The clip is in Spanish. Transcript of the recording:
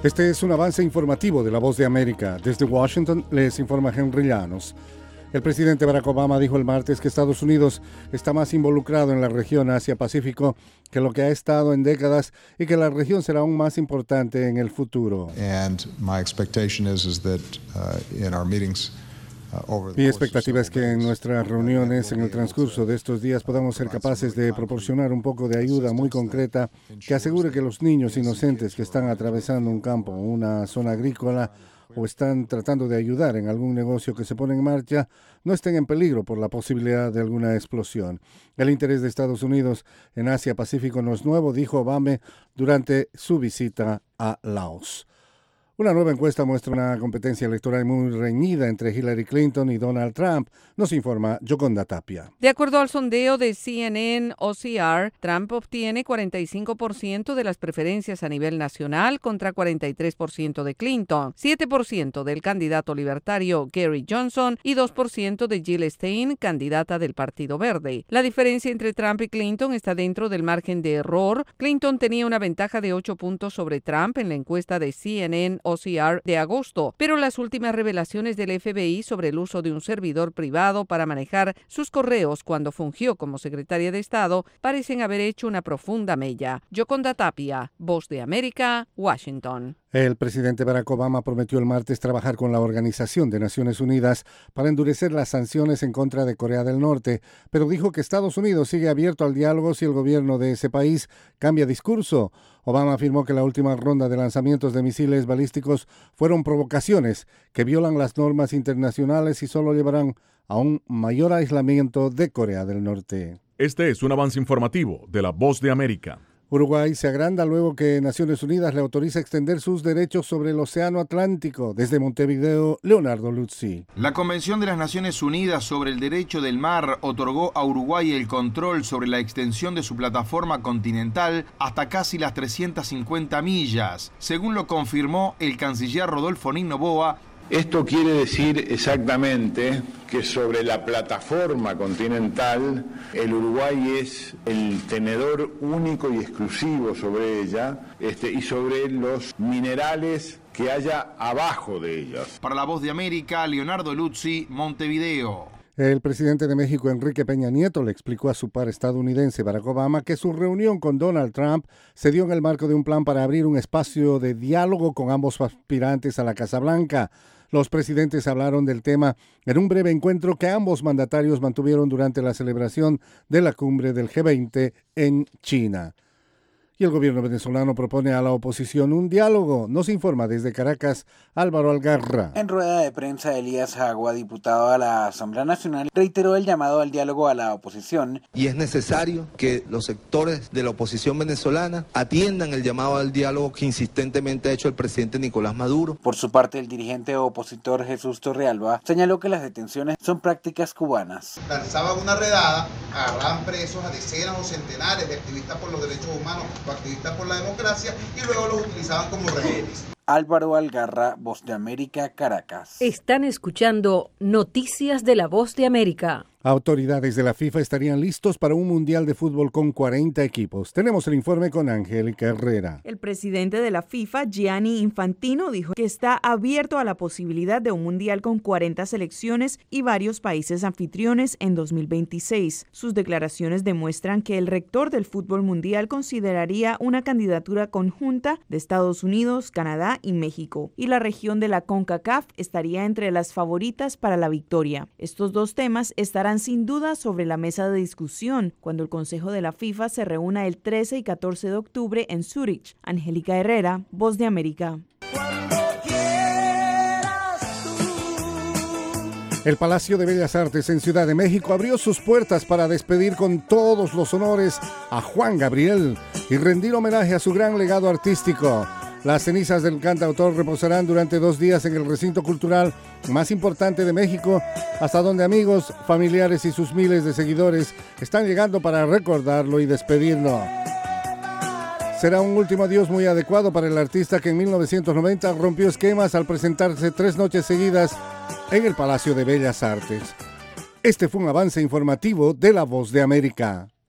Este es un avance informativo de La Voz de América. Desde Washington les informa Henry Llanos. El presidente Barack Obama dijo el martes que Estados Unidos está más involucrado en la región Asia-Pacífico que lo que ha estado en décadas y que la región será aún más importante en el futuro. Mi expectativa es que en nuestras reuniones, en el transcurso de estos días, podamos ser capaces de proporcionar un poco de ayuda muy concreta que asegure que los niños inocentes que están atravesando un campo, una zona agrícola o están tratando de ayudar en algún negocio que se pone en marcha, no estén en peligro por la posibilidad de alguna explosión. El interés de Estados Unidos en Asia-Pacífico no es nuevo, dijo Obama durante su visita a Laos. Una nueva encuesta muestra una competencia electoral muy reñida entre Hillary Clinton y Donald Trump, nos informa Yoconda Tapia. De acuerdo al sondeo de CNN OCR, Trump obtiene 45% de las preferencias a nivel nacional contra 43% de Clinton, 7% del candidato libertario Gary Johnson y 2% de Jill Stein, candidata del Partido Verde. La diferencia entre Trump y Clinton está dentro del margen de error. Clinton tenía una ventaja de 8 puntos sobre Trump en la encuesta de CNN OCR de agosto, pero las últimas revelaciones del FBI sobre el uso de un servidor privado para manejar sus correos cuando fungió como secretaria de Estado parecen haber hecho una profunda mella. Yoconda Tapia, Voz de América, Washington. El presidente Barack Obama prometió el martes trabajar con la Organización de Naciones Unidas para endurecer las sanciones en contra de Corea del Norte, pero dijo que Estados Unidos sigue abierto al diálogo si el gobierno de ese país cambia discurso. Obama afirmó que la última ronda de lanzamientos de misiles balísticos fueron provocaciones que violan las normas internacionales y solo llevarán a un mayor aislamiento de Corea del Norte. Este es un avance informativo de La Voz de América. Uruguay se agranda luego que Naciones Unidas le autoriza extender sus derechos sobre el Océano Atlántico. Desde Montevideo, Leonardo Luzzi. La Convención de las Naciones Unidas sobre el Derecho del Mar otorgó a Uruguay el control sobre la extensión de su plataforma continental hasta casi las 350 millas, según lo confirmó el canciller Rodolfo Nino Boa. Esto quiere decir exactamente que sobre la plataforma continental, el Uruguay es el tenedor único y exclusivo sobre ella, y sobre los minerales que haya abajo de ellas. Para La Voz de América, Leonardo Luzzi, Montevideo. El presidente de México, Enrique Peña Nieto, le explicó a su par estadounidense, Barack Obama, que su reunión con Donald Trump se dio en el marco de un plan para abrir un espacio de diálogo con ambos aspirantes a la Casa Blanca. Los presidentes hablaron del tema en un breve encuentro que ambos mandatarios mantuvieron durante la celebración de la cumbre del G20 en China. Y el gobierno venezolano propone a la oposición un diálogo. Nos informa desde Caracas Álvaro Algarra. En rueda de prensa, Elías Jagua, diputado a la Asamblea Nacional, reiteró el llamado al diálogo a la oposición. Y es necesario que los sectores de la oposición venezolana atiendan el llamado al diálogo que insistentemente ha hecho el presidente Nicolás Maduro. Por su parte, el dirigente opositor Jesús Torrealba señaló que las detenciones son prácticas cubanas. Lanzaban una redada, agarraban presos a decenas o centenares de activistas por los derechos humanos, activistas por la democracia, y luego los utilizaban como rehenes. Álvaro Algarra, Voz de América, Caracas. Están escuchando Noticias de la Voz de América. Autoridades de la FIFA estarían listos para un mundial de fútbol con 40 equipos. Tenemos el informe con Angélica Herrera. El presidente de la FIFA, Gianni Infantino, dijo que está abierto a la posibilidad de un mundial con 40 selecciones y varios países anfitriones en 2026. Sus declaraciones demuestran que el rector del fútbol mundial consideraría una candidatura conjunta de Estados Unidos, Canadá y México, y la región de la CONCACAF estaría entre las favoritas para la victoria. Estos dos temas estarán sin duda sobre la mesa de discusión cuando el Consejo de la FIFA se reúna el 13 y 14 de octubre en Zúrich. Angélica Herrera, Voz de América. El Palacio de Bellas Artes en Ciudad de México abrió sus puertas para despedir con todos los honores a Juan Gabriel y rendir homenaje a su gran legado artístico. Las cenizas del cantautor reposarán durante 2 días en el recinto cultural más importante de México, hasta donde amigos, familiares y sus miles de seguidores están llegando para recordarlo y despedirlo. Será un último adiós muy adecuado para el artista que en 1990 rompió esquemas al presentarse 3 noches seguidas en el Palacio de Bellas Artes. Este fue un avance informativo de La Voz de América.